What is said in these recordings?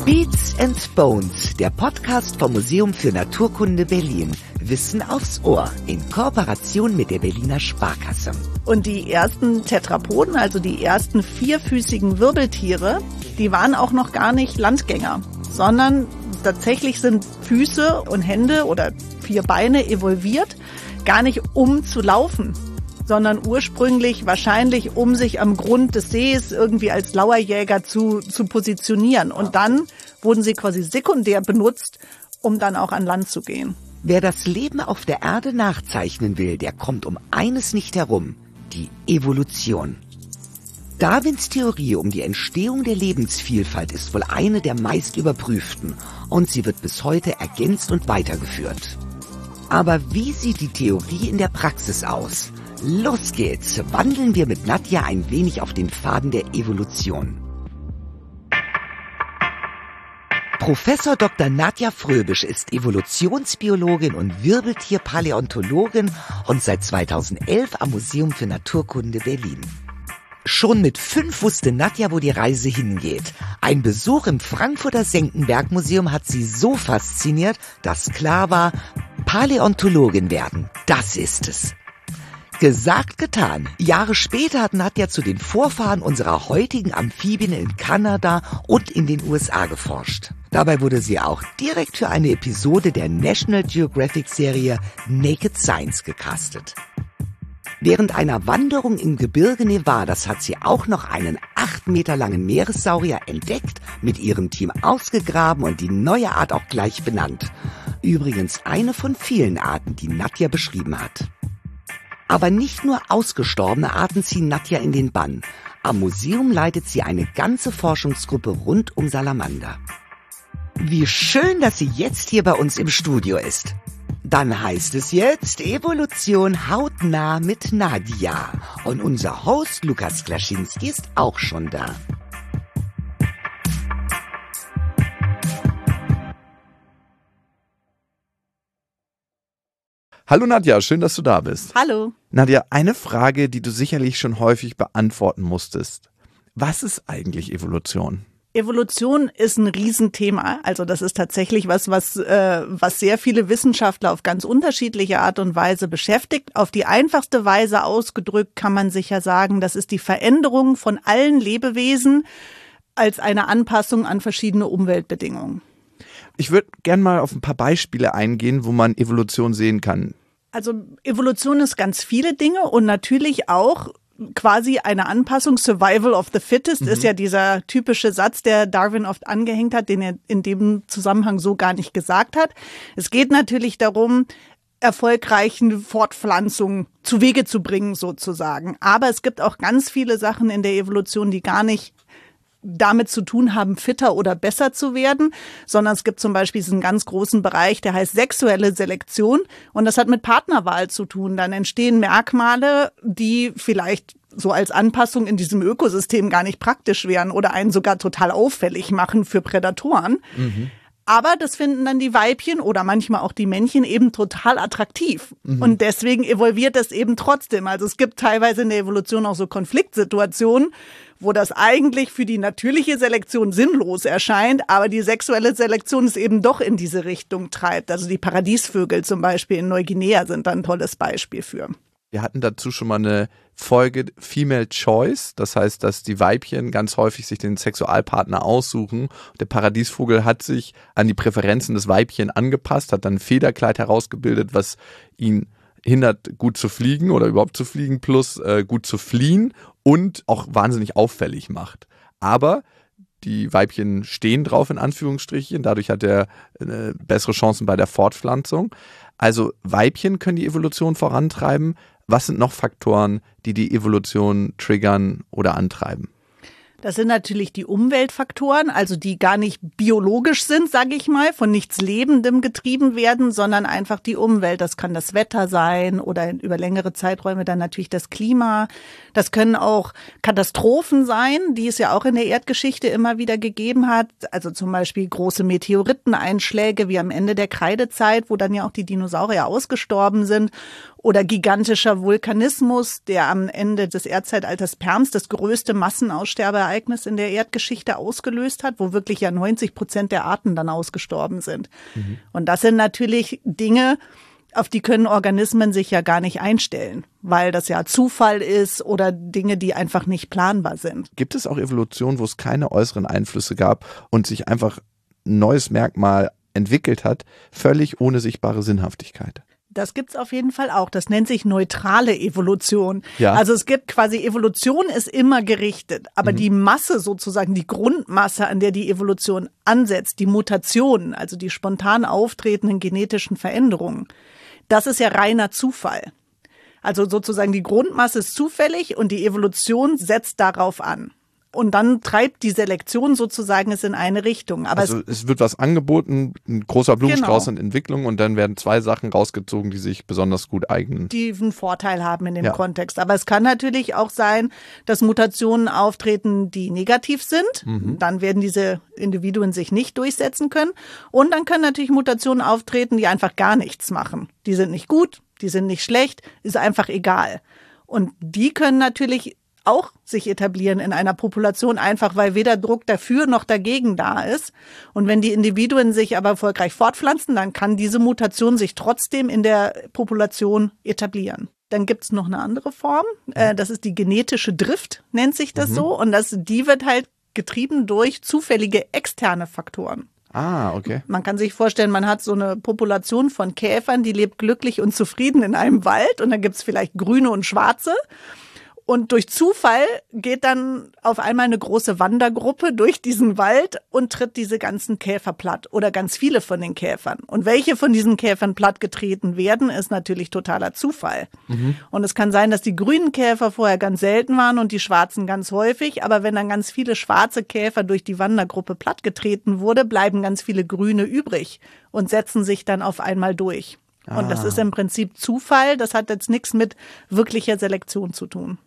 Beats and Bones, der Podcast vom Museum für Naturkunde Berlin. Wissen aufs Ohr in Kooperation mit der Berliner Sparkasse. Und die ersten Tetrapoden, also die ersten vierfüßigen Wirbeltiere, die waren auch noch gar nicht Landgänger, sondern tatsächlich sind Füße und Hände oder 4 Beine evolviert, gar nicht um zu laufen, sondern ursprünglich wahrscheinlich, um sich am Grund des Sees irgendwie als Lauerjäger zu positionieren. Und dann wurden sie quasi sekundär benutzt, um dann auch an Land zu gehen. Wer das Leben auf der Erde nachzeichnen will, der kommt um eines nicht herum: die Evolution. Darwins Theorie um die Entstehung der Lebensvielfalt ist wohl eine der meist überprüften und sie wird bis heute ergänzt und weitergeführt. Aber wie sieht die Theorie in der Praxis aus? Los geht's, wandeln wir mit Nadja ein wenig auf den Faden der Evolution. Professor Dr. Nadja Fröbisch ist Evolutionsbiologin und Wirbeltierpaläontologin und seit 2011 am Museum für Naturkunde Berlin. Schon mit 5 wusste Nadja, wo die Reise hingeht. Ein Besuch im Frankfurter Senckenberg-Museum hat sie so fasziniert, dass klar war, Paläontologin werden, das ist es. Gesagt, getan. Jahre später hat Nadja zu den Vorfahren unserer heutigen Amphibien in Kanada und in den USA geforscht. Dabei wurde sie auch direkt für eine Episode der National Geographic-Serie Naked Science gecastet. Während einer Wanderung im Gebirge Nevadas hat sie auch noch einen 8 Meter langen Meeressaurier entdeckt, mit ihrem Team ausgegraben und die neue Art auch gleich benannt. Übrigens eine von vielen Arten, die Nadja beschrieben hat. Aber nicht nur ausgestorbene Arten ziehen Nadja in den Bann. Am Museum leitet sie eine ganze Forschungsgruppe rund um Salamander. Wie schön, dass sie jetzt hier bei uns im Studio ist. Dann heißt es jetzt Evolution hautnah mit Nadja. Und unser Host Lukas Klaschinski ist auch schon da. Hallo Nadja, schön, dass du da bist. Hallo. Nadja, eine Frage, die du sicherlich schon häufig beantworten musstest. Was ist eigentlich Evolution? Evolution ist ein Riesenthema. Also das ist tatsächlich was sehr viele Wissenschaftler auf ganz unterschiedliche Art und Weise beschäftigt. Auf die einfachste Weise ausgedrückt kann man sicher sagen, das ist die Veränderung von allen Lebewesen als eine Anpassung an verschiedene Umweltbedingungen. Ich würde gerne mal auf ein paar Beispiele eingehen, wo man Evolution sehen kann. Also Evolution ist ganz viele Dinge und natürlich auch quasi eine Anpassung. Survival of the fittest ist ja dieser typische Satz, der Darwin oft angehängt hat, den er in dem Zusammenhang so gar nicht gesagt hat. Es geht natürlich darum, erfolgreichen Fortpflanzungen zu Wege zu bringen sozusagen. Aber es gibt auch ganz viele Sachen in der Evolution, die gar nicht damit zu tun haben, fitter oder besser zu werden, sondern es gibt zum Beispiel diesen ganz großen Bereich, der heißt sexuelle Selektion und das hat mit Partnerwahl zu tun. Dann entstehen Merkmale, die vielleicht so als Anpassung in diesem Ökosystem gar nicht praktisch wären oder einen sogar total auffällig machen für Prädatoren. Aber das finden dann die Weibchen oder manchmal auch die Männchen eben total attraktiv. Und deswegen evolviert das eben trotzdem. Also es gibt teilweise in der Evolution auch so Konfliktsituationen, wo das eigentlich für die natürliche Selektion sinnlos erscheint, aber die sexuelle Selektion es eben doch in diese Richtung treibt. Also die Paradiesvögel zum Beispiel in Neuguinea sind da ein tolles Beispiel für. Wir hatten dazu schon mal eine Folge Female Choice, das heißt, dass die Weibchen ganz häufig sich den Sexualpartner aussuchen. Der Paradiesvogel hat sich an die Präferenzen des Weibchen angepasst, hat dann ein Federkleid herausgebildet, was ihn hindert, gut zu fliegen oder überhaupt zu fliegen, plus gut zu fliehen und auch wahnsinnig auffällig macht. Aber die Weibchen stehen drauf, in Anführungsstrichen, dadurch hat er bessere Chancen bei der Fortpflanzung. Also Weibchen können die Evolution vorantreiben. Was sind noch Faktoren, die die Evolution triggern oder antreiben? Das sind natürlich die Umweltfaktoren, also die gar nicht biologisch sind, sage ich mal, von nichts Lebendem getrieben werden, sondern einfach die Umwelt. Das kann das Wetter sein oder über längere Zeiträume dann natürlich das Klima. Das können auch Katastrophen sein, die es ja auch in der Erdgeschichte immer wieder gegeben hat. Also zum Beispiel große Meteoriteneinschläge wie am Ende der Kreidezeit, wo dann ja auch die Dinosaurier ausgestorben sind. Oder gigantischer Vulkanismus, der am Ende des Erdzeitalters Perms das größte Massenaussterbeereignis in der Erdgeschichte ausgelöst hat, wo wirklich ja 90% der Arten dann ausgestorben sind. Und das sind natürlich Dinge, auf die können Organismen sich ja gar nicht einstellen, weil das ja Zufall ist oder Dinge, die einfach nicht planbar sind. Gibt es auch Evolution, wo es keine äußeren Einflüsse gab und sich einfach ein neues Merkmal entwickelt hat, völlig ohne sichtbare Sinnhaftigkeit? Das gibt's auf jeden Fall auch. Das nennt sich neutrale Evolution. Ja. Also es gibt quasi, Evolution ist immer gerichtet, aber die Masse sozusagen, die Grundmasse, an der die Evolution ansetzt, die Mutationen, also die spontan auftretenden genetischen Veränderungen, das ist ja reiner Zufall. Also sozusagen die Grundmasse ist zufällig und die Evolution setzt darauf an. Und dann treibt die Selektion sozusagen es in eine Richtung. Aber also es wird was angeboten, ein großer Blumenstrauß Genau. in Entwicklung und dann werden 2 Sachen rausgezogen, die sich besonders gut eignen. die einen Vorteil haben in dem Ja. Kontext. Aber es kann natürlich auch sein, dass Mutationen auftreten, die negativ sind. Dann werden diese Individuen sich nicht durchsetzen können. Und dann können natürlich Mutationen auftreten, die einfach gar nichts machen. Die sind nicht gut, die sind nicht schlecht, ist einfach egal. Und die können natürlich auch sich etablieren in einer Population, einfach weil weder Druck dafür noch dagegen da ist. Und wenn die Individuen sich aber erfolgreich fortpflanzen, dann kann diese Mutation sich trotzdem in der Population etablieren. Dann gibt's noch eine andere Form, das ist die genetische Drift, nennt sich das so. Und die wird halt getrieben durch zufällige externe Faktoren. Ah, okay. Man kann sich vorstellen, man hat so eine Population von Käfern, die lebt glücklich und zufrieden in einem Wald und dann gibt's vielleicht grüne und schwarze. Und durch Zufall geht dann auf einmal eine große Wandergruppe durch diesen Wald und tritt diese ganzen Käfer platt oder ganz viele von den Käfern. Und welche von diesen Käfern plattgetreten werden, ist natürlich totaler Zufall. Und es kann sein, dass die grünen Käfer vorher ganz selten waren und die schwarzen ganz häufig. Aber wenn dann ganz viele schwarze Käfer durch die Wandergruppe plattgetreten wurde, bleiben ganz viele grüne übrig und setzen sich dann auf einmal durch. Und das ist im Prinzip Zufall. Das hat jetzt nichts mit wirklicher Selektion zu tun.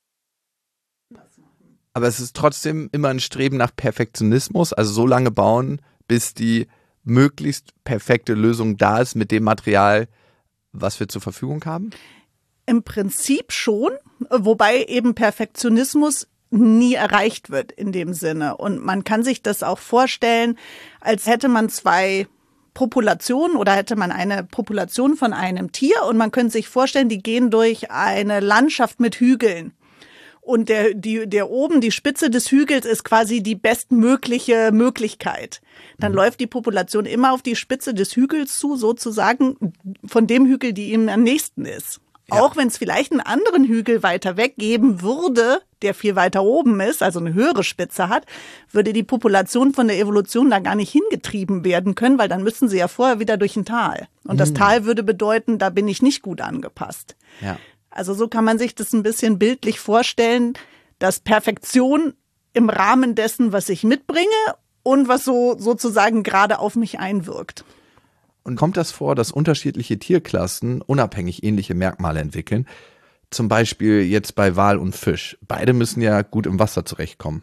Aber es ist trotzdem immer ein Streben nach Perfektionismus, also so lange bauen, bis die möglichst perfekte Lösung da ist mit dem Material, was wir zur Verfügung haben? Im Prinzip schon, wobei eben Perfektionismus nie erreicht wird in dem Sinne. Und man kann sich das auch vorstellen, als hätte man 2 Populationen oder hätte man eine Population von einem Tier und man könnte sich vorstellen, die gehen durch eine Landschaft mit Hügeln. Und der oben, die Spitze des Hügels ist quasi die bestmögliche Möglichkeit. Dann läuft die Population immer auf die Spitze des Hügels zu, sozusagen von dem Hügel, die ihm am nächsten ist. Ja. Auch wenn es vielleicht einen anderen Hügel weiter weg geben würde, der viel weiter oben ist, also eine höhere Spitze hat, würde die Population von der Evolution da gar nicht hingetrieben werden können, weil dann müssten sie ja vorher wieder durch ein Tal. Und das Tal würde bedeuten, da bin ich nicht gut angepasst. Ja. Also so kann man sich das ein bisschen bildlich vorstellen, dass Perfektion im Rahmen dessen, was ich mitbringe und was so sozusagen gerade auf mich einwirkt. Und kommt das vor, dass unterschiedliche Tierklassen unabhängig ähnliche Merkmale entwickeln? Zum Beispiel jetzt bei Wal und Fisch. Beide müssen ja gut im Wasser zurechtkommen.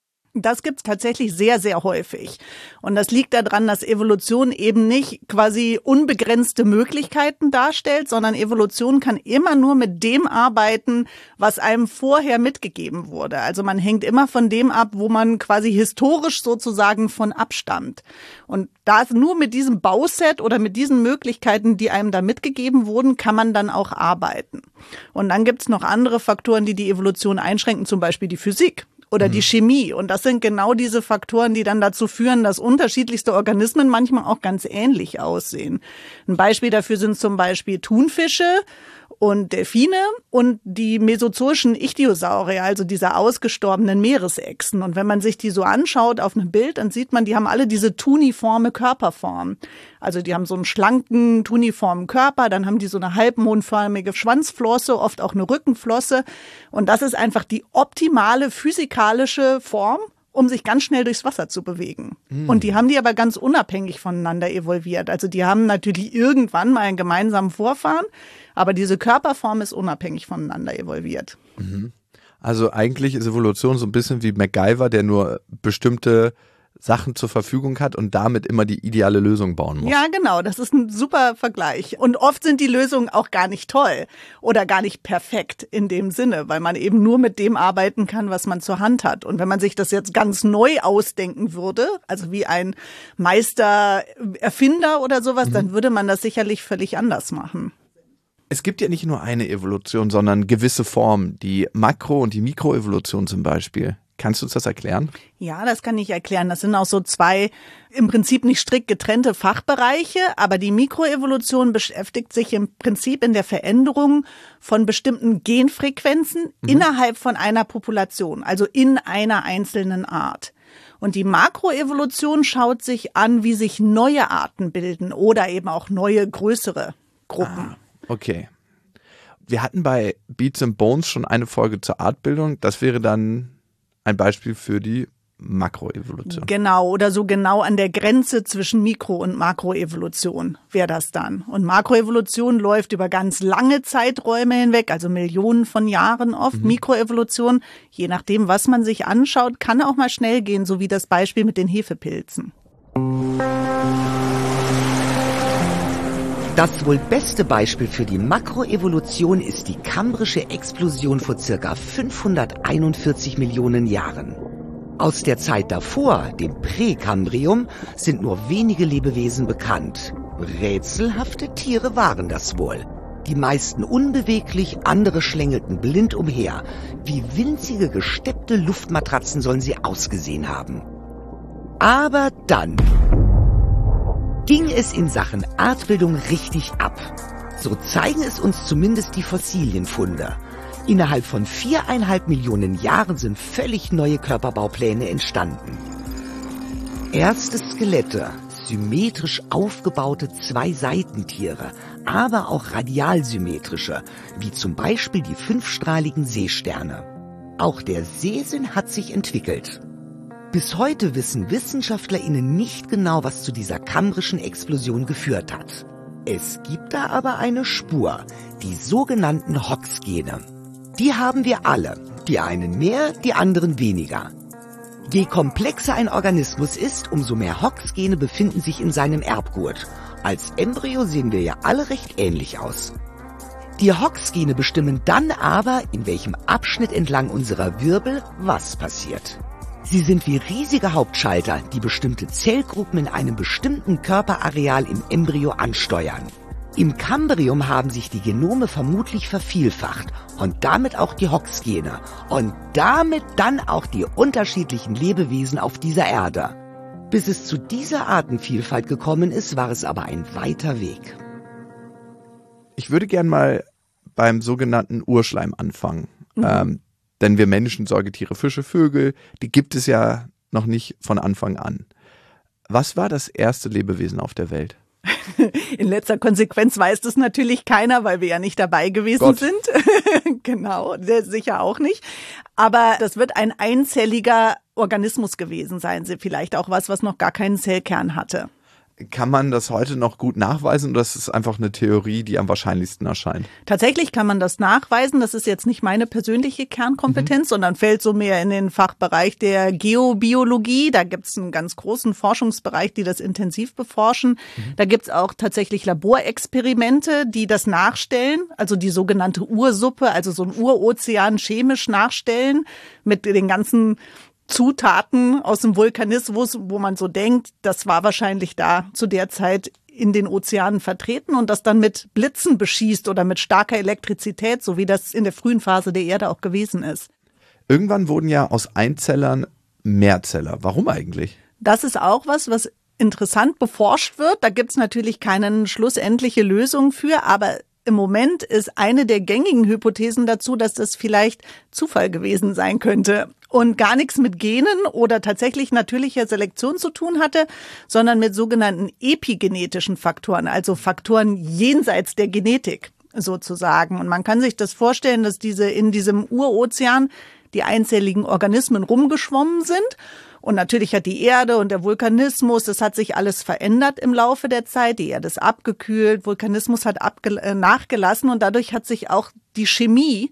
Das gibt's tatsächlich sehr, sehr häufig. Und das liegt daran, dass Evolution eben nicht quasi unbegrenzte Möglichkeiten darstellt, sondern Evolution kann immer nur mit dem arbeiten, was einem vorher mitgegeben wurde. Also man hängt immer von dem ab, wo man quasi historisch sozusagen von abstammt. Und da nur mit diesem Bauset oder mit diesen Möglichkeiten, die einem da mitgegeben wurden, kann man dann auch arbeiten. Und dann gibt's noch andere Faktoren, die die Evolution einschränken, zum Beispiel die Physik. Oder die Chemie. Und das sind genau diese Faktoren, die dann dazu führen, dass unterschiedlichste Organismen manchmal auch ganz ähnlich aussehen. Ein Beispiel dafür sind zum Beispiel Thunfische und Delfine und die mesozoischen Ichthyosaurier, also diese ausgestorbenen Meeresechsen. Und wenn man sich die so anschaut auf einem Bild, dann sieht man, die haben alle diese tuniforme Körperform. Also die haben so einen schlanken, tuniformen Körper, dann haben die so eine halbmondförmige Schwanzflosse, oft auch eine Rückenflosse. Und das ist einfach die optimale physikalische Form, um sich ganz schnell durchs Wasser zu bewegen. Und die haben die aber ganz unabhängig voneinander evolviert. Also die haben natürlich irgendwann mal einen gemeinsamen Vorfahren, aber diese Körperform ist unabhängig voneinander evolviert. Also eigentlich ist Evolution so ein bisschen wie MacGyver, der nur bestimmte Sachen zur Verfügung hat und damit immer die ideale Lösung bauen muss. Ja, genau, das ist ein super Vergleich. Und oft sind die Lösungen auch gar nicht toll oder gar nicht perfekt in dem Sinne, weil man eben nur mit dem arbeiten kann, was man zur Hand hat. Und wenn man sich das jetzt ganz neu ausdenken würde, also wie ein Meistererfinder oder sowas, dann würde man das sicherlich völlig anders machen. Es gibt ja nicht nur eine Evolution, sondern gewisse Formen, die Makro- und die Mikroevolution zum Beispiel. Kannst du uns das erklären? Ja, das kann ich erklären. Das sind auch so zwei im Prinzip nicht strikt getrennte Fachbereiche, aber die Mikroevolution beschäftigt sich im Prinzip in der Veränderung von bestimmten Genfrequenzen innerhalb von einer Population, also in einer einzelnen Art. Und die Makroevolution schaut sich an, wie sich neue Arten bilden oder eben auch neue, größere Gruppen. Okay. Wir hatten bei Beats and Bones schon eine Folge zur Artbildung. Das wäre dann ein Beispiel für die Makroevolution. Genau, oder so genau an der Grenze zwischen Mikro- und Makroevolution wäre das dann. Und Makroevolution läuft über ganz lange Zeiträume hinweg, also Millionen von Jahren oft. Mikroevolution, je nachdem, was man sich anschaut, kann auch mal schnell gehen, so wie das Beispiel mit den Hefepilzen. Das wohl beste Beispiel für die Makroevolution ist die kambrische Explosion vor ca. 541 Millionen Jahren. Aus der Zeit davor, dem Präkambrium, sind nur wenige Lebewesen bekannt. Rätselhafte Tiere waren das wohl. Die meisten unbeweglich, andere schlängelten blind umher. Wie winzige gesteppte Luftmatratzen sollen sie ausgesehen haben. Aber dann ging es in Sachen Artbildung richtig ab. So zeigen es uns zumindest die Fossilienfunde. Innerhalb von 4,5 Millionen Jahren sind völlig neue Körperbaupläne entstanden. Erste Skelette, symmetrisch aufgebaute Zwei-Seitentiere, aber auch radialsymmetrische, wie zum Beispiel die 5-strahligen Seesterne. Auch der Seesinn hat sich entwickelt. Bis heute wissen WissenschaftlerInnen nicht genau, was zu dieser kambrischen Explosion geführt hat. Es gibt da aber eine Spur, die sogenannten Hox-Gene. Die haben wir alle, die einen mehr, die anderen weniger. Je komplexer ein Organismus ist, umso mehr Hox-Gene befinden sich in seinem Erbgut. Als Embryo sehen wir ja alle recht ähnlich aus. Die Hox-Gene bestimmen dann aber, in welchem Abschnitt entlang unserer Wirbel was passiert. Sie sind wie riesige Hauptschalter, die bestimmte Zellgruppen in einem bestimmten Körperareal im Embryo ansteuern. Im Kambrium haben sich die Genome vermutlich vervielfacht und damit auch die Hox-Gene und damit dann auch die unterschiedlichen Lebewesen auf dieser Erde. Bis es zu dieser Artenvielfalt gekommen ist, war es aber ein weiter Weg. Ich würde gern mal beim sogenannten Urschleim anfangen. Denn wir Menschen, Säugetiere, Fische, Vögel, die gibt es ja noch nicht von Anfang an. Was war das erste Lebewesen auf der Welt? In letzter Konsequenz weiß das natürlich keiner, weil wir ja nicht dabei gewesen sind. Genau, sicher auch nicht. Aber das wird ein einzelliger Organismus gewesen sein. Vielleicht auch was noch gar keinen Zellkern hatte. Kann man das heute noch gut nachweisen oder ist es einfach eine Theorie, die am wahrscheinlichsten erscheint? Tatsächlich kann man das nachweisen. Das ist jetzt nicht meine persönliche Kernkompetenz, sondern fällt so mehr in den Fachbereich der Geobiologie. Da gibt es einen ganz großen Forschungsbereich, die das intensiv beforschen. Da gibt es auch tatsächlich Laborexperimente, die das nachstellen, also die sogenannte Ursuppe, also so ein Urozean chemisch nachstellen mit den ganzen Zutaten aus dem Vulkanismus, wo man so denkt, das war wahrscheinlich da zu der Zeit in den Ozeanen vertreten und das dann mit Blitzen beschießt oder mit starker Elektrizität, so wie das in der frühen Phase der Erde auch gewesen ist. Irgendwann wurden ja aus Einzellern Mehrzeller. Warum eigentlich? Das ist auch was interessant beforscht wird. Da gibt's natürlich keine schlussendliche Lösung für, aber im Moment ist eine der gängigen Hypothesen dazu, dass das vielleicht Zufall gewesen sein könnte und gar nichts mit Genen oder tatsächlich natürlicher Selektion zu tun hatte, sondern mit sogenannten epigenetischen Faktoren, also Faktoren jenseits der Genetik sozusagen. Und man kann sich das vorstellen, dass in diesem Urozean die einzelligen Organismen rumgeschwommen sind. Und natürlich hat die Erde und der Vulkanismus, das hat sich alles verändert im Laufe der Zeit. Die Erde ist abgekühlt, Vulkanismus hat nachgelassen und dadurch hat sich auch die Chemie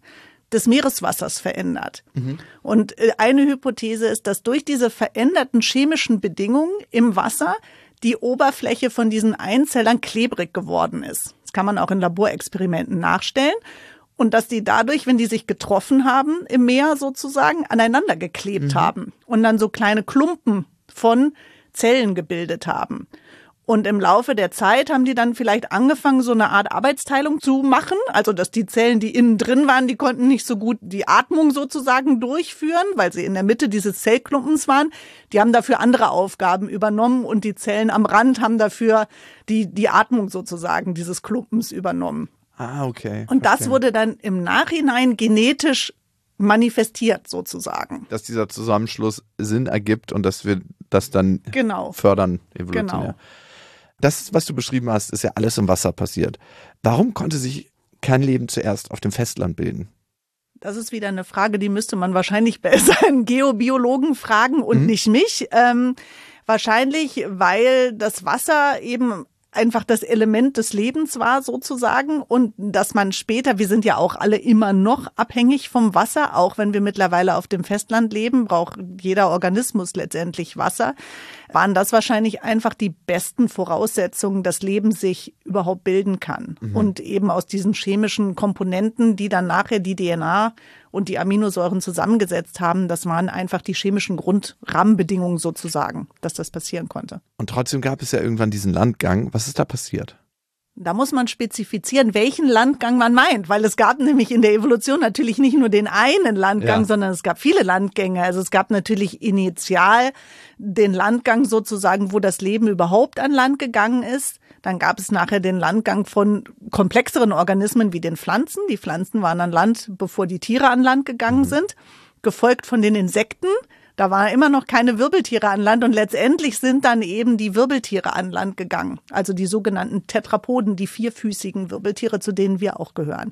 des Meereswassers verändert. Und eine Hypothese ist, dass durch diese veränderten chemischen Bedingungen im Wasser die Oberfläche von diesen Einzellern klebrig geworden ist. Das kann man auch in Laborexperimenten nachstellen. Und dass die dadurch, wenn die sich getroffen haben, im Meer sozusagen aneinander geklebt haben und dann so kleine Klumpen von Zellen gebildet haben. Und im Laufe der Zeit haben die dann vielleicht angefangen, so eine Art Arbeitsteilung zu machen. Also, dass die Zellen, die innen drin waren, die konnten nicht so gut die Atmung sozusagen durchführen, weil sie in der Mitte dieses Zellklumpens waren. Die haben dafür andere Aufgaben übernommen und die Zellen am Rand haben dafür die Atmung sozusagen dieses Klumpens übernommen. Ah, okay. Und das wurde dann im Nachhinein genetisch manifestiert sozusagen. Dass dieser Zusammenschluss Sinn ergibt und dass wir das dann fördern evolutionär. Genau. Das, was du beschrieben hast, ist ja alles im Wasser passiert. Warum konnte sich kein Leben zuerst auf dem Festland bilden? Das ist wieder eine Frage, die müsste man wahrscheinlich besser einen Geobiologen fragen und nicht mich. Wahrscheinlich, weil das Wasser eben einfach das Element des Lebens war sozusagen und dass man später, wir sind ja auch alle immer noch abhängig vom Wasser, auch wenn wir mittlerweile auf dem Festland leben, braucht jeder Organismus letztendlich Wasser, waren das wahrscheinlich einfach die besten Voraussetzungen, dass Leben sich überhaupt bilden kann. Und eben aus diesen chemischen Komponenten, die dann nachher die DNA und die Aminosäuren zusammengesetzt haben, das waren einfach die chemischen Grundrahmenbedingungen sozusagen, dass das passieren konnte. Und trotzdem gab es ja irgendwann diesen Landgang. Was ist da passiert? Da muss man spezifizieren, welchen Landgang man meint, weil es gab nämlich in der Evolution natürlich nicht nur den einen Landgang, sondern es gab viele Landgänge. Also es gab natürlich initial den Landgang sozusagen, wo das Leben überhaupt an Land gegangen ist. Dann gab es nachher den Landgang von komplexeren Organismen wie den Pflanzen. Die Pflanzen waren an Land, bevor die Tiere an Land gegangen sind, gefolgt von den Insekten. Da waren immer noch keine Wirbeltiere an Land und letztendlich sind dann eben die Wirbeltiere an Land gegangen. Also die sogenannten Tetrapoden, die vierfüßigen Wirbeltiere, zu denen wir auch gehören.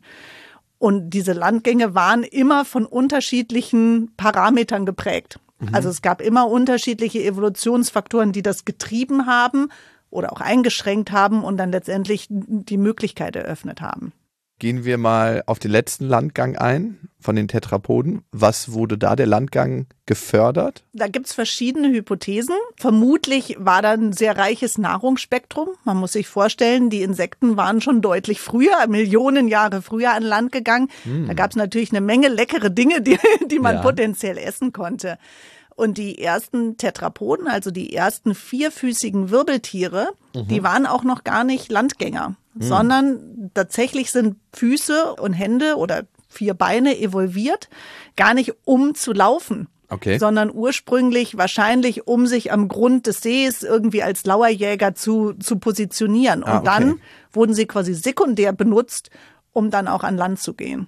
Und diese Landgänge waren immer von unterschiedlichen Parametern geprägt. Also es gab immer unterschiedliche Evolutionsfaktoren, die das getrieben haben oder auch eingeschränkt haben und dann letztendlich die Möglichkeit eröffnet haben. Gehen wir mal auf den letzten Landgang ein von den Tetrapoden. Was wurde da der Landgang gefördert? Da gibt's verschiedene Hypothesen. Vermutlich war da ein sehr reiches Nahrungsspektrum. Man muss sich vorstellen, die Insekten waren schon deutlich früher, Millionen Jahre früher an Land gegangen. Da gab's natürlich eine Menge leckere Dinge, die man potenziell essen konnte. Und die ersten Tetrapoden, also die ersten vierfüßigen Wirbeltiere, die waren auch noch gar nicht Landgänger, sondern tatsächlich sind Füße und Hände oder 4 Beine evolviert, gar nicht um zu laufen, sondern ursprünglich wahrscheinlich, um sich am Grund des Sees irgendwie als Lauerjäger zu positionieren. Und dann wurden sie quasi sekundär benutzt, um dann auch an Land zu gehen.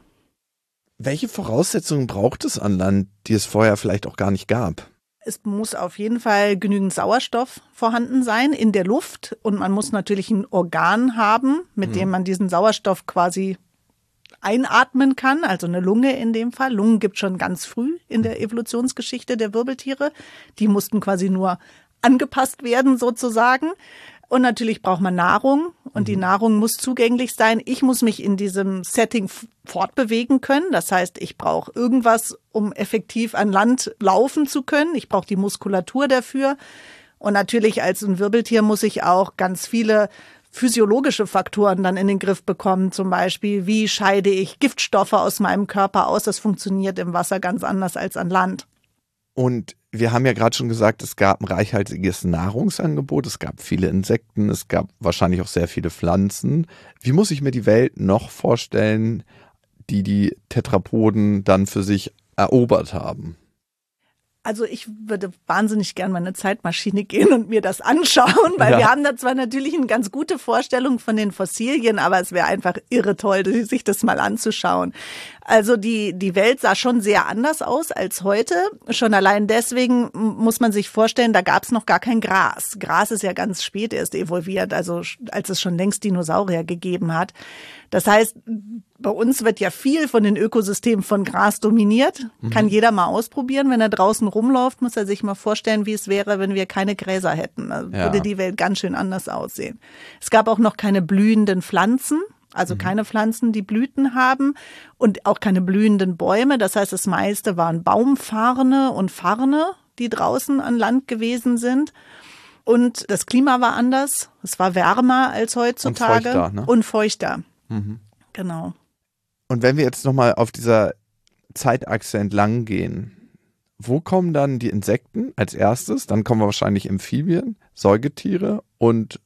Welche Voraussetzungen braucht es an Land, die es vorher vielleicht auch gar nicht gab? Es muss auf jeden Fall genügend Sauerstoff vorhanden sein in der Luft und man muss natürlich ein Organ haben, mit dem man diesen Sauerstoff quasi einatmen kann, also eine Lunge in dem Fall. Lungen gibt es schon ganz früh in der Evolutionsgeschichte der Wirbeltiere. Die mussten quasi nur angepasst werden sozusagen. Und natürlich braucht man Nahrung und die Nahrung muss zugänglich sein. Ich muss mich in diesem Setting fortbewegen können. Das heißt, ich brauche irgendwas, um effektiv an Land laufen zu können. Ich brauche die Muskulatur dafür. Und natürlich als ein Wirbeltier muss ich auch ganz viele physiologische Faktoren dann in den Griff bekommen. Zum Beispiel, wie scheide ich Giftstoffe aus meinem Körper aus? Das funktioniert im Wasser ganz anders als an Land. Und wir haben ja gerade schon gesagt, es gab ein reichhaltiges Nahrungsangebot, es gab viele Insekten, es gab wahrscheinlich auch sehr viele Pflanzen. Wie muss ich mir die Welt noch vorstellen, die Tetrapoden dann für sich erobert haben? Also ich würde wahnsinnig gern mal in eine Zeitmaschine gehen und mir das anschauen, weil wir haben da zwar natürlich eine ganz gute Vorstellung von den Fossilien, aber es wäre einfach irre toll, sich das mal anzuschauen. Also die Welt sah schon sehr anders aus als heute. Schon allein deswegen muss man sich vorstellen, da gab es noch gar kein Gras. Gras ist ja ganz spät erst evolviert, also als es schon längst Dinosaurier gegeben hat. Das heißt, bei uns wird ja viel von den Ökosystemen von Gras dominiert. Kann jeder mal ausprobieren. Wenn er draußen rumläuft, muss er sich mal vorstellen, wie es wäre, wenn wir keine Gräser hätten. Also würde die Welt ganz schön anders aussehen. Es gab auch noch keine blühenden Pflanzen. Also keine Pflanzen, die Blüten haben und auch keine blühenden Bäume. Das heißt, das meiste waren Baumfarne und Farne, die draußen an Land gewesen sind. Und das Klima war anders. Es war wärmer als heutzutage. Und feuchter, ne? Und feuchter. Genau. Und wenn wir jetzt nochmal auf dieser Zeitachse entlang gehen, wo kommen dann die Insekten als erstes? Dann kommen wahrscheinlich Amphibien, Säugetiere und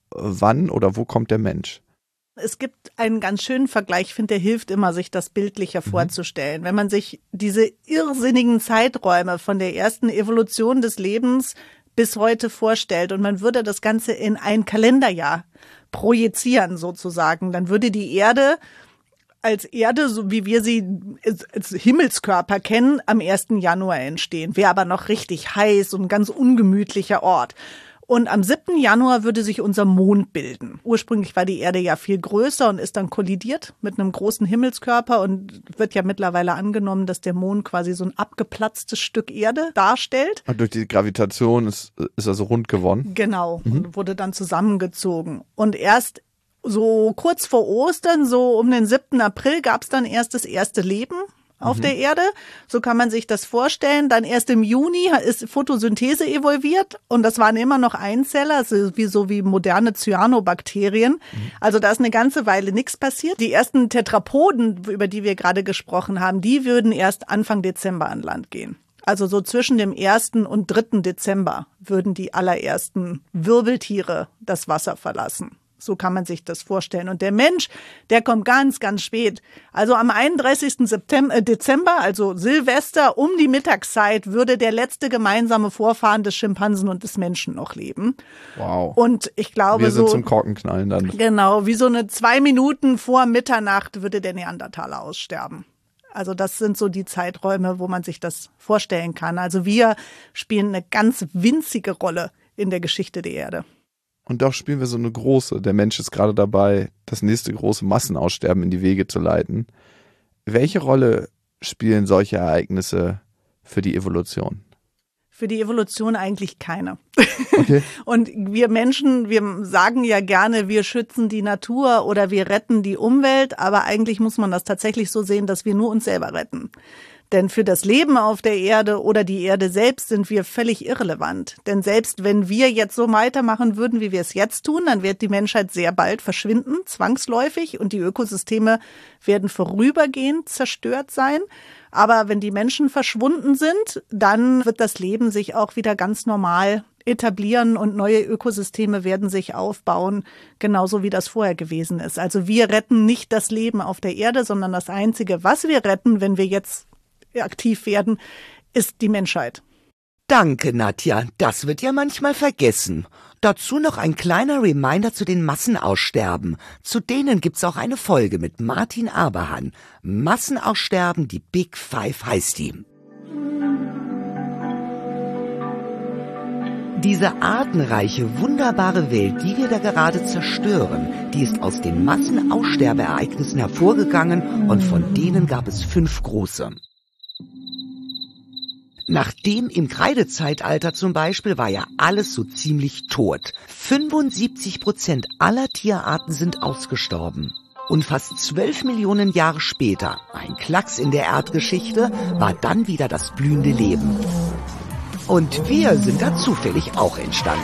wann oder wo kommt der Mensch? Es gibt einen ganz schönen Vergleich, ich finde, der hilft immer, sich das bildlicher vorzustellen. Wenn man sich diese irrsinnigen Zeiträume von der ersten Evolution des Lebens bis heute vorstellt und man würde das Ganze in ein Kalenderjahr projizieren sozusagen, dann würde die Erde als Erde, so wie wir sie als Himmelskörper kennen, am 1. Januar entstehen. Wäre aber noch richtig heiß und ein ganz ungemütlicher Ort. Und am 7. Januar würde sich unser Mond bilden. Ursprünglich war die Erde ja viel größer und ist dann kollidiert mit einem großen Himmelskörper und wird ja mittlerweile angenommen, dass der Mond quasi so ein abgeplatztes Stück Erde darstellt. Und durch die Gravitation ist also rund geworden. Genau, und wurde dann zusammengezogen. Und erst so kurz vor Ostern, so um den 7. April, gab es dann erst das erste Leben auf der Erde. So kann man sich das vorstellen. Dann erst im Juni ist Photosynthese evolviert und das waren immer noch Einzeller, also wie moderne Cyanobakterien. Also da ist eine ganze Weile nichts passiert. Die ersten Tetrapoden, über die wir gerade gesprochen haben, die würden erst Anfang Dezember an Land gehen. Also so zwischen dem 1. und 3. Dezember würden die allerersten Wirbeltiere das Wasser verlassen. So kann man sich das vorstellen. Und der Mensch, der kommt ganz, ganz spät. Also am 31. Dezember, also Silvester, um die Mittagszeit, würde der letzte gemeinsame Vorfahren des Schimpansen und des Menschen noch leben. Wow. Und ich glaube, wir sind zum Korkenknallen dann. Genau, wie so eine 2 Minuten vor Mitternacht würde der Neandertaler aussterben. Also das sind so die Zeiträume, wo man sich das vorstellen kann. Also wir spielen eine ganz winzige Rolle in der Geschichte der Erde. Und doch spielen wir so eine große. Der Mensch ist gerade dabei, das nächste große Massenaussterben in die Wege zu leiten. Welche Rolle spielen solche Ereignisse für die Evolution? Für die Evolution eigentlich keine. Okay. Und wir Menschen, wir sagen ja gerne, wir schützen die Natur oder wir retten die Umwelt, aber eigentlich muss man das tatsächlich so sehen, dass wir nur uns selber retten. Denn für das Leben auf der Erde oder die Erde selbst sind wir völlig irrelevant. Denn selbst wenn wir jetzt so weitermachen würden, wie wir es jetzt tun, dann wird die Menschheit sehr bald verschwinden, zwangsläufig, und die Ökosysteme werden vorübergehend zerstört sein. Aber wenn die Menschen verschwunden sind, dann wird das Leben sich auch wieder ganz normal etablieren und neue Ökosysteme werden sich aufbauen, genauso wie das vorher gewesen ist. Also wir retten nicht das Leben auf der Erde, sondern das Einzige, was wir retten, wenn wir jetzt aktiv werden, ist die Menschheit. Danke, Nadja. Das wird ja manchmal vergessen. Dazu noch ein kleiner Reminder zu den Massenaussterben. Zu denen gibt's auch eine Folge mit Martin Aberhan. Massenaussterben, die Big Five heißt die. Diese artenreiche, wunderbare Welt, die wir da gerade zerstören, die ist aus den Massenaussterbeereignissen hervorgegangen und von denen gab es 5 große. Nach dem im Kreidezeitalter zum Beispiel war ja alles so ziemlich tot. 75% aller Tierarten sind ausgestorben. Und fast 12 Millionen Jahre später, ein Klacks in der Erdgeschichte, war dann wieder das blühende Leben. Und wir sind da zufällig auch entstanden.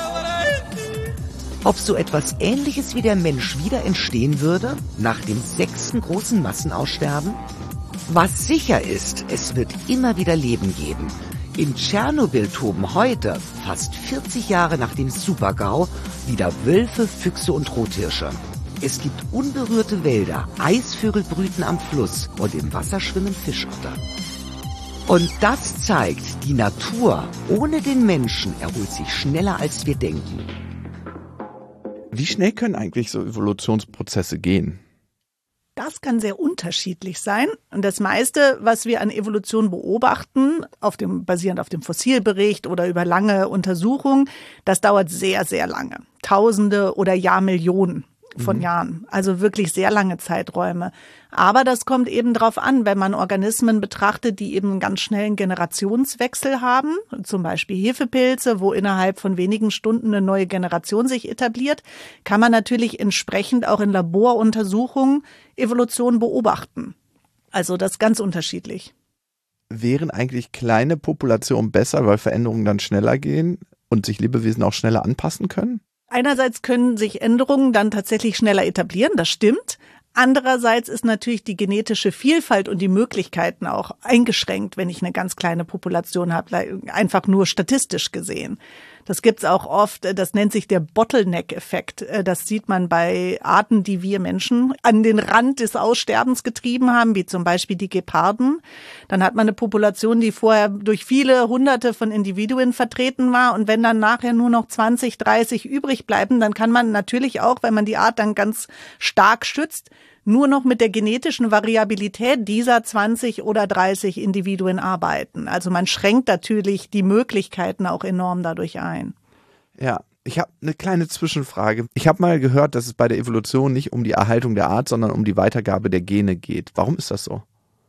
Ob so etwas Ähnliches wie der Mensch wieder entstehen würde, nach dem 6. großen Massenaussterben? Was sicher ist, es wird immer wieder Leben geben. In Tschernobyl toben heute, fast 40 Jahre nach dem Super-GAU, wieder Wölfe, Füchse und Rothirsche. Es gibt unberührte Wälder, Eisvögel brüten am Fluss und im Wasser schwimmen Fischotter. Und das zeigt, die Natur ohne den Menschen erholt sich schneller, als wir denken. Wie schnell können eigentlich so Evolutionsprozesse gehen? Das kann sehr unterschiedlich sein. Und das meiste, was wir an Evolution beobachten, basierend auf dem Fossilbericht oder über lange Untersuchungen, das dauert sehr, sehr lange. Tausende oder Jahrmillionen. von Jahren, also wirklich sehr lange Zeiträume. Aber das kommt eben drauf an, wenn man Organismen betrachtet, die eben einen ganz schnellen Generationswechsel haben, zum Beispiel Hefepilze, wo innerhalb von wenigen Stunden eine neue Generation sich etabliert, kann man natürlich entsprechend auch in Laboruntersuchungen Evolution beobachten. Also das ist ganz unterschiedlich. Wären eigentlich kleine Populationen besser, weil Veränderungen dann schneller gehen und sich Lebewesen auch schneller anpassen können? Einerseits können sich Änderungen dann tatsächlich schneller etablieren, das stimmt. Andererseits ist natürlich die genetische Vielfalt und die Möglichkeiten auch eingeschränkt, wenn ich eine ganz kleine Population habe, einfach nur statistisch gesehen. Das gibt's auch oft, das nennt sich der Bottleneck-Effekt. Das sieht man bei Arten, die wir Menschen an den Rand des Aussterbens getrieben haben, wie zum Beispiel die Geparden. Dann hat man eine Population, die vorher durch viele Hunderte von Individuen vertreten war. Und wenn dann nachher nur noch 20, 30 übrig bleiben, dann kann man natürlich auch, wenn man die Art dann ganz stark schützt, nur noch mit der genetischen Variabilität dieser 20 oder 30 Individuen arbeiten. Also man schränkt natürlich die Möglichkeiten auch enorm dadurch ein. Ja, ich habe eine kleine Zwischenfrage. Ich habe mal gehört, dass es bei der Evolution nicht um die Erhaltung der Art, sondern um die Weitergabe der Gene geht. Warum ist das so?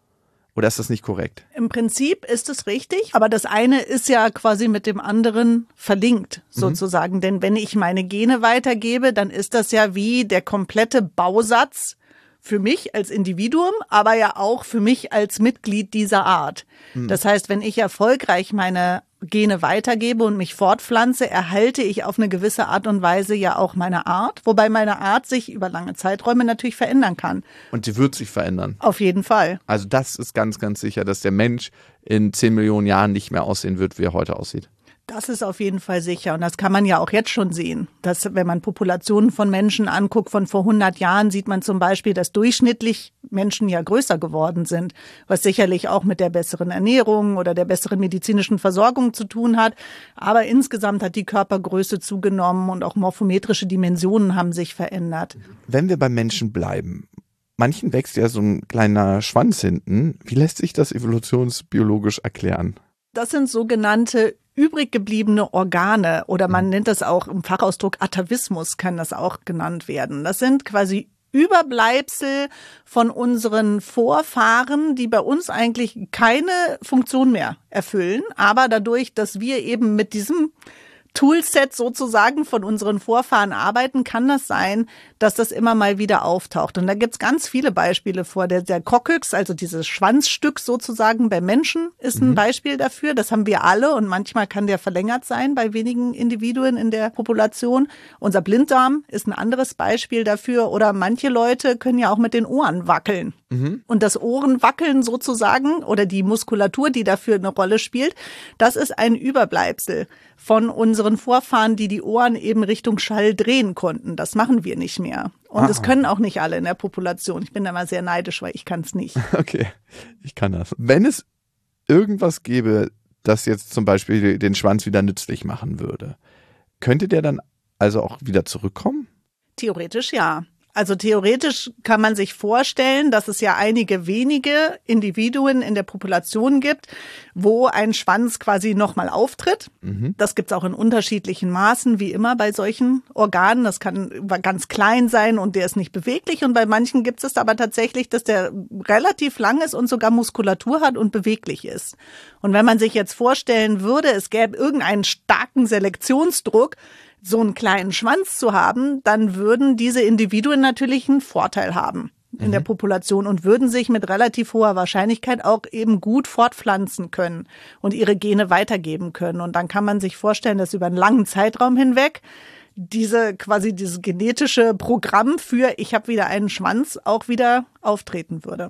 Oder ist das nicht korrekt? Im Prinzip ist es richtig, aber das eine ist ja quasi mit dem anderen verlinkt sozusagen. Denn wenn ich meine Gene weitergebe, dann ist das ja wie der komplette Bausatz für mich als Individuum, aber ja auch für mich als Mitglied dieser Art. Das heißt, wenn ich erfolgreich meine Gene weitergebe und mich fortpflanze, erhalte ich auf eine gewisse Art und Weise ja auch meine Art, wobei meine Art sich über lange Zeiträume natürlich verändern kann. Und sie wird sich verändern. Auf jeden Fall. Also das ist ganz, ganz sicher, dass der Mensch in 10 Millionen Jahren nicht mehr aussehen wird, wie er heute aussieht. Das ist auf jeden Fall sicher und das kann man ja auch jetzt schon sehen, dass wenn man Populationen von Menschen anguckt von vor 100 Jahren, sieht man zum Beispiel, dass durchschnittlich Menschen ja größer geworden sind, was sicherlich auch mit der besseren Ernährung oder der besseren medizinischen Versorgung zu tun hat. Aber insgesamt hat die Körpergröße zugenommen und auch morphometrische Dimensionen haben sich verändert. Wenn wir beim Menschen bleiben, manchen wächst ja so ein kleiner Schwanz hinten. Wie lässt sich das evolutionsbiologisch erklären? Das sind sogenannte übrig gebliebene Organe oder man nennt das auch im Fachausdruck Atavismus, kann das auch genannt werden. Das sind quasi Überbleibsel von unseren Vorfahren, die bei uns eigentlich keine Funktion mehr erfüllen, aber dadurch, dass wir eben mit diesem Toolset sozusagen von unseren Vorfahren arbeiten, kann das sein, dass das immer mal wieder auftaucht. Und da gibt's ganz viele Beispiele vor. Der Coccyx, also dieses Schwanzstück sozusagen bei Menschen, ist ein Beispiel dafür. Das haben wir alle und manchmal kann der verlängert sein bei wenigen Individuen in der Population. Unser Blinddarm ist ein anderes Beispiel dafür. Oder manche Leute können ja auch mit den Ohren wackeln. Und das Ohrenwackeln sozusagen oder die Muskulatur, die dafür eine Rolle spielt, das ist ein Überbleibsel von unseren Vorfahren, die Ohren eben Richtung Schall drehen konnten. Das machen wir nicht mehr. Und das können auch nicht alle in der Population. Ich bin da mal sehr neidisch, weil ich kann es nicht. Okay, ich kann das. Wenn es irgendwas gäbe, das jetzt zum Beispiel den Schwanz wieder nützlich machen würde, könnte der dann also auch wieder zurückkommen? Theoretisch ja. Also theoretisch kann man sich vorstellen, dass es ja einige wenige Individuen in der Population gibt, wo ein Schwanz quasi nochmal auftritt. Das gibt es auch in unterschiedlichen Maßen, wie immer bei solchen Organen. Das kann ganz klein sein und der ist nicht beweglich. Und bei manchen gibt es aber tatsächlich, dass der relativ lang ist und sogar Muskulatur hat und beweglich ist. Und wenn man sich jetzt vorstellen würde, es gäbe irgendeinen starken Selektionsdruck, so einen kleinen Schwanz zu haben, dann würden diese Individuen natürlich einen Vorteil haben in der Population und würden sich mit relativ hoher Wahrscheinlichkeit auch eben gut fortpflanzen können und ihre Gene weitergeben können. Und dann kann man sich vorstellen, dass über einen langen Zeitraum hinweg dieses genetische Programm für ich habe wieder einen Schwanz auch wieder auftreten würde.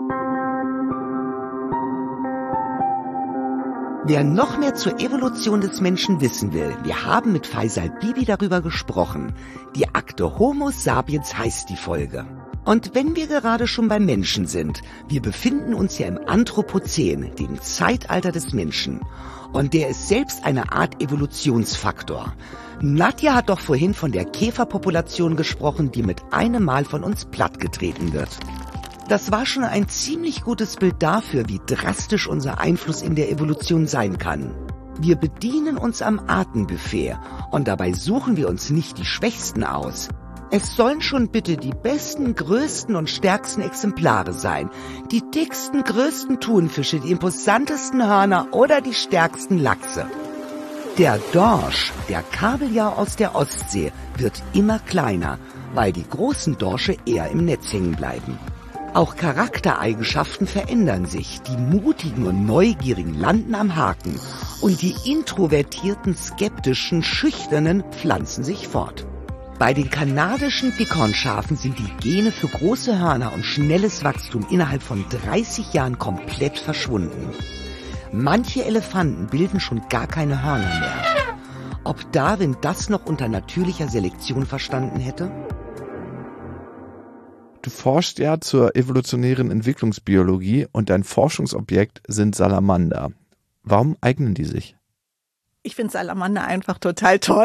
Wer noch mehr zur Evolution des Menschen wissen will, wir haben mit Faisal Bibi darüber gesprochen. Die Akte Homo sapiens heißt die Folge. Und wenn wir gerade schon beim Menschen sind, wir befinden uns ja im Anthropozän, dem Zeitalter des Menschen. Und der ist selbst eine Art Evolutionsfaktor. Nadja hat doch vorhin von der Käferpopulation gesprochen, die mit einem Mal von uns plattgetreten wird. Das war schon ein ziemlich gutes Bild dafür, wie drastisch unser Einfluss in der Evolution sein kann. Wir bedienen uns am Artenbuffet und dabei suchen wir uns nicht die Schwächsten aus. Es sollen schon bitte die besten, größten und stärksten Exemplare sein. Die dicksten, größten Thunfische, die imposantesten Hörner oder die stärksten Lachse. Der Dorsch, der Kabeljau aus der Ostsee, wird immer kleiner, weil die großen Dorsche eher im Netz hängen bleiben. Auch Charaktereigenschaften verändern sich. Die Mutigen und Neugierigen landen am Haken und die introvertierten, skeptischen, schüchternen pflanzen sich fort. Bei den kanadischen Dickhornschafen sind die Gene für große Hörner und schnelles Wachstum innerhalb von 30 Jahren komplett verschwunden. Manche Elefanten bilden schon gar keine Hörner mehr. Ob Darwin das noch unter natürlicher Selektion verstanden hätte? Du forschst ja zur evolutionären Entwicklungsbiologie und dein Forschungsobjekt sind Salamander. Warum eignen die sich? Ich finde Salamander einfach total toll.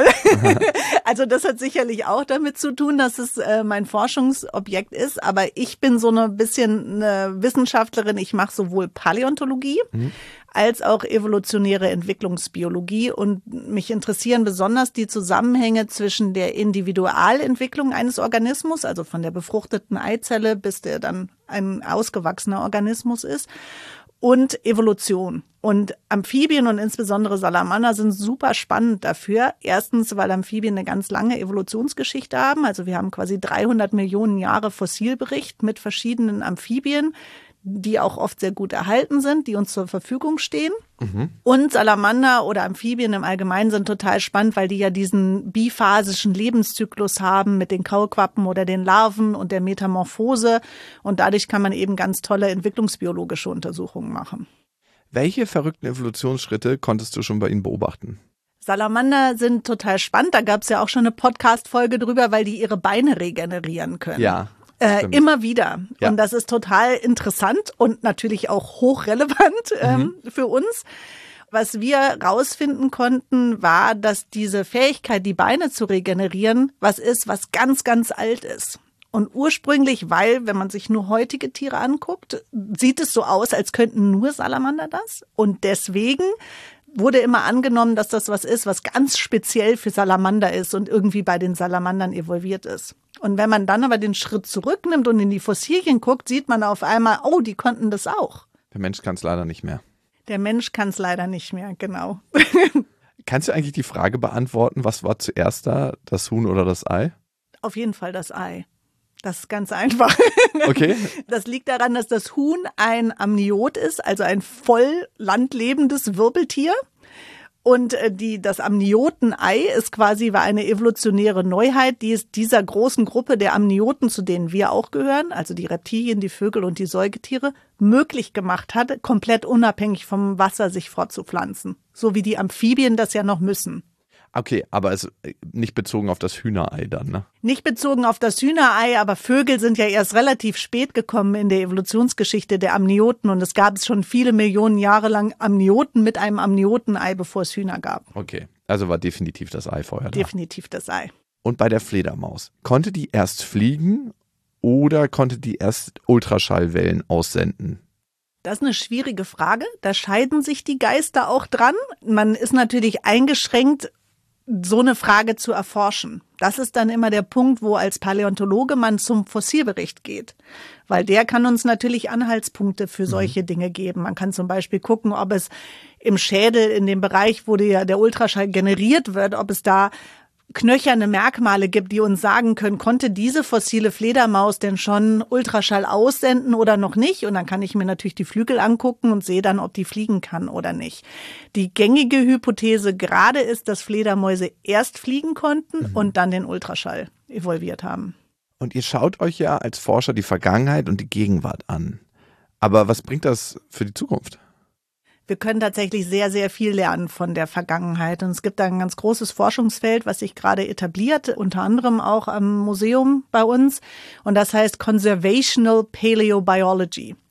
Also das hat sicherlich auch damit zu tun, dass es mein Forschungsobjekt ist. Aber ich bin so ein bisschen eine Wissenschaftlerin. Ich mache sowohl Paläontologie als auch evolutionäre Entwicklungsbiologie. Und mich interessieren besonders die Zusammenhänge zwischen der Individualentwicklung eines Organismus, also von der befruchteten Eizelle, bis der dann ein ausgewachsener Organismus ist, und Evolution. Und Amphibien und insbesondere Salamander sind super spannend dafür. Erstens, weil Amphibien eine ganz lange Evolutionsgeschichte haben. Also wir haben quasi 300 Millionen Jahre Fossilbericht mit verschiedenen Amphibien, die auch oft sehr gut erhalten sind, die uns zur Verfügung stehen. Und Salamander oder Amphibien im Allgemeinen sind total spannend, weil die ja diesen biphasischen Lebenszyklus haben mit den Kaulquappen oder den Larven und der Metamorphose. Und dadurch kann man eben ganz tolle entwicklungsbiologische Untersuchungen machen. Welche verrückten Evolutionsschritte konntest du schon bei ihnen beobachten? Salamander sind total spannend. Da gab es ja auch schon eine Podcast-Folge drüber, weil die ihre Beine regenerieren können. Ja. Immer wieder. Ja. Und das ist total interessant und natürlich auch hochrelevant für uns. Was wir rausfinden konnten, war, dass diese Fähigkeit, die Beine zu regenerieren, was ist, was ganz, ganz alt ist. Und ursprünglich, weil, wenn man sich nur heutige Tiere anguckt, sieht es so aus, als könnten nur Salamander das. Und deswegen wurde immer angenommen, dass das was ist, was ganz speziell für Salamander ist und irgendwie bei den Salamandern evolviert ist. Und wenn man dann aber den Schritt zurücknimmt und in die Fossilien guckt, sieht man auf einmal, oh, die konnten das auch. Der Mensch kann es leider nicht mehr. Der Mensch kann es leider nicht mehr, genau. Kannst du eigentlich die Frage beantworten, was war zuerst da, das Huhn oder das Ei? Auf jeden Fall das Ei. Das ist ganz einfach. Okay. Das liegt daran, dass das Huhn ein Amniot ist, also ein voll landlebendes Wirbeltier. Und das Amniotenei war eine evolutionäre Neuheit, die es dieser großen Gruppe der Amnioten, zu denen wir auch gehören, also die Reptilien, die Vögel und die Säugetiere, möglich gemacht hat, komplett unabhängig vom Wasser sich fortzupflanzen. So wie die Amphibien das ja noch müssen. Okay, aber es nicht bezogen auf das Hühnerei dann, ne? Nicht bezogen auf das Hühnerei, aber Vögel sind ja erst relativ spät gekommen in der Evolutionsgeschichte der Amnioten. Und es gab schon viele Millionen Jahre lang Amnioten mit einem Amniotenei, bevor es Hühner gab. Okay, also war definitiv das Ei vorher da. Definitiv das Ei. Und bei der Fledermaus, konnte die erst fliegen oder konnte die erst Ultraschallwellen aussenden? Das ist eine schwierige Frage. Da scheiden sich die Geister auch dran. Man ist natürlich eingeschränkt, so eine Frage zu erforschen. Das ist dann immer der Punkt, wo als Paläontologe man zum Fossilbericht geht. Weil der kann uns natürlich Anhaltspunkte für solche Dinge geben. Man kann zum Beispiel gucken, ob es im Schädel, in dem Bereich, wo der Ultraschall generiert wird, ob es da knöcherne Merkmale gibt, die uns sagen können, konnte diese fossile Fledermaus denn schon Ultraschall aussenden oder noch nicht? Und dann kann ich mir natürlich die Flügel angucken und sehe dann, ob die fliegen kann oder nicht. Die gängige Hypothese gerade ist, dass Fledermäuse erst fliegen konnten und dann den Ultraschall evolviert haben. Und ihr schaut euch ja als Forscher die Vergangenheit und die Gegenwart an. Aber was bringt das für die Zukunft? Wir können tatsächlich sehr, sehr viel lernen von der Vergangenheit. Und es gibt da ein ganz großes Forschungsfeld, was sich gerade etabliert, unter anderem auch am Museum bei uns. Und das heißt Conservational Paleobiology.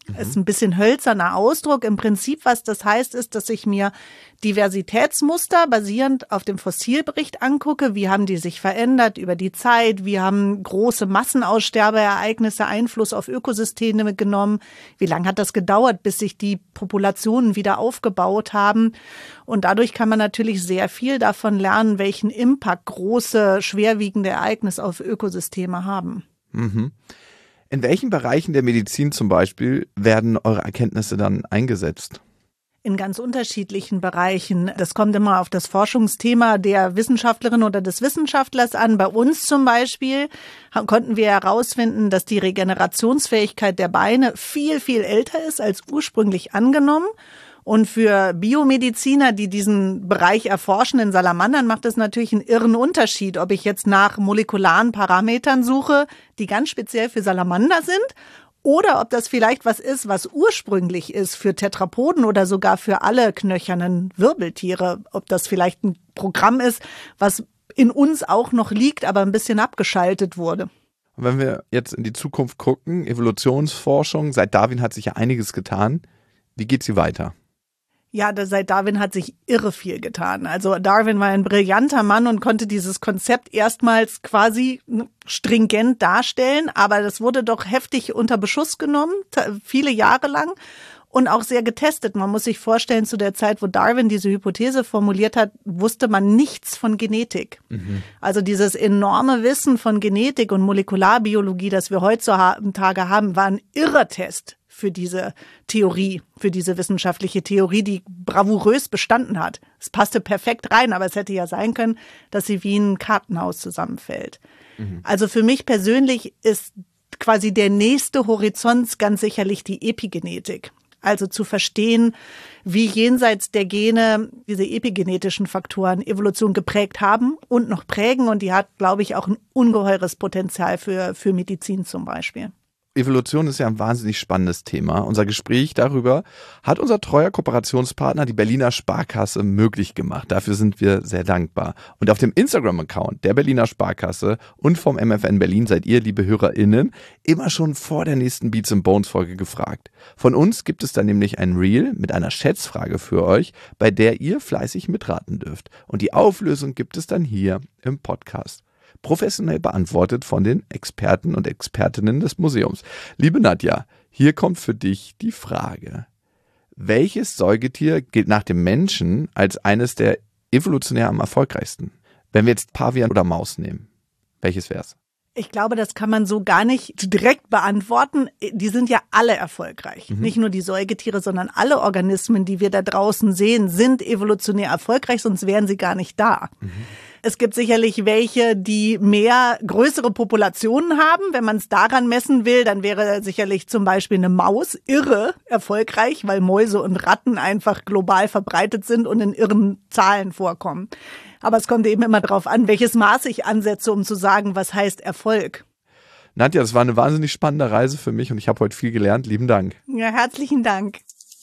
Ist ein bisschen hölzerner Ausdruck. Im Prinzip, was das heißt, ist, dass ich mir Diversitätsmuster basierend auf dem Fossilbericht angucke. Wie haben die sich verändert über die Zeit? Wie haben große Massenaussterbeereignisse Einfluss auf Ökosysteme genommen? Wie lange hat das gedauert, bis sich die Populationen wieder aufgebaut haben? Und dadurch kann man natürlich sehr viel davon lernen, welchen Impact große, schwerwiegende Ereignisse auf Ökosysteme haben. Mhm. In welchen Bereichen der Medizin zum Beispiel werden eure Erkenntnisse dann eingesetzt? In ganz unterschiedlichen Bereichen. Das kommt immer auf das Forschungsthema der Wissenschaftlerin oder des Wissenschaftlers an. Bei uns zum Beispiel konnten wir herausfinden, dass die Regenerationsfähigkeit der Beine viel, viel älter ist als ursprünglich angenommen. Und für Biomediziner, die diesen Bereich erforschen, in Salamandern macht es natürlich einen irren Unterschied, ob ich jetzt nach molekularen Parametern suche, die ganz speziell für Salamander sind, oder ob das vielleicht was ist, was ursprünglich ist für Tetrapoden oder sogar für alle knöchernen Wirbeltiere. Ob das vielleicht ein Programm ist, was in uns auch noch liegt, aber ein bisschen abgeschaltet wurde. Und wenn wir jetzt in die Zukunft gucken, Evolutionsforschung, seit Darwin hat sich ja einiges getan. Wie geht sie weiter? Ja, seit Darwin hat sich irre viel getan. Also Darwin war ein brillanter Mann und konnte dieses Konzept erstmals quasi stringent darstellen, aber das wurde doch heftig unter Beschuss genommen, viele Jahre lang und auch sehr getestet. Man muss sich vorstellen, zu der Zeit, wo Darwin diese Hypothese formuliert hat, wusste man nichts von Genetik. Also dieses enorme Wissen von Genetik und Molekularbiologie, das wir heutzutage haben, war ein irrer Test für diese Theorie, für diese wissenschaftliche Theorie, die bravourös bestanden hat. Es passte perfekt rein, aber es hätte ja sein können, dass sie wie ein Kartenhaus zusammenfällt. Also für mich persönlich ist quasi der nächste Horizont ganz sicherlich die Epigenetik. Also zu verstehen, wie jenseits der Gene diese epigenetischen Faktoren Evolution geprägt haben und noch prägen. Und die hat, glaube ich, auch ein ungeheures Potenzial für Medizin zum Beispiel. Evolution ist ja ein wahnsinnig spannendes Thema. Unser Gespräch darüber hat unser treuer Kooperationspartner, die Berliner Sparkasse, möglich gemacht. Dafür sind wir sehr dankbar. Und auf dem Instagram-Account der Berliner Sparkasse und vom MFN Berlin seid ihr, liebe HörerInnen, immer schon vor der nächsten Beats & Bones Folge gefragt. Von uns gibt es dann nämlich ein Reel mit einer Schätzfrage für euch, bei der ihr fleißig mitraten dürft. Und die Auflösung gibt es dann hier im Podcast. Professionell beantwortet von den Experten und Expertinnen des Museums. Liebe Nadja, hier kommt für dich die Frage. Welches Säugetier gilt nach dem Menschen als eines der evolutionär am erfolgreichsten? Wenn wir jetzt Pavian oder Maus nehmen, welches wär's? Ich glaube, das kann man so gar nicht direkt beantworten. Die sind ja alle erfolgreich. Nicht nur die Säugetiere, sondern alle Organismen, die wir da draußen sehen, sind evolutionär erfolgreich, sonst wären sie gar nicht da. Es gibt sicherlich welche, die größere Populationen haben. Wenn man es daran messen will, dann wäre sicherlich zum Beispiel eine Maus irre erfolgreich, weil Mäuse und Ratten einfach global verbreitet sind und in irren Zahlen vorkommen. Aber es kommt eben immer darauf an, welches Maß ich ansetze, um zu sagen, was heißt Erfolg. Nadja, das war eine wahnsinnig spannende Reise für mich und ich habe heute viel gelernt. Lieben Dank. Ja, herzlichen Dank.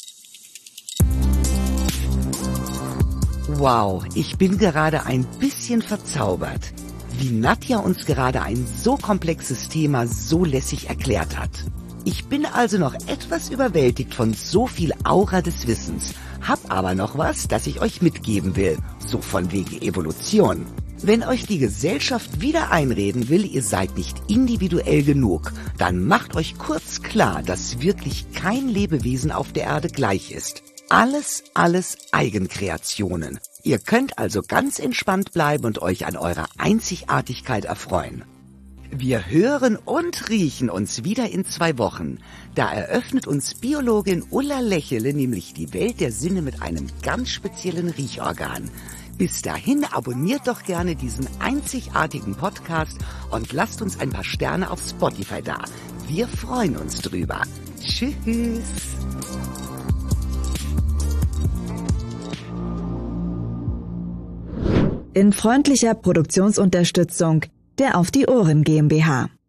Wow, ich bin gerade ein bisschen verzaubert, wie Nadja uns gerade ein so komplexes Thema so lässig erklärt hat. Ich bin also noch etwas überwältigt von so viel Aura des Wissens, hab aber noch was, das ich euch mitgeben will, so von wegen Evolution. Wenn euch die Gesellschaft wieder einreden will, ihr seid nicht individuell genug, dann macht euch kurz klar, dass wirklich kein Lebewesen auf der Erde gleich ist. Alles Eigenkreationen. Ihr könnt also ganz entspannt bleiben und euch an eurer Einzigartigkeit erfreuen. Wir hören und riechen uns wieder in 2 Wochen. Da eröffnet uns Biologin Ulla Lächele nämlich die Welt der Sinne mit einem ganz speziellen Riechorgan. Bis dahin abonniert doch gerne diesen einzigartigen Podcast und lasst uns ein paar Sterne auf Spotify da. Wir freuen uns drüber. Tschüss. In freundlicher Produktionsunterstützung der Auf die Ohren GmbH.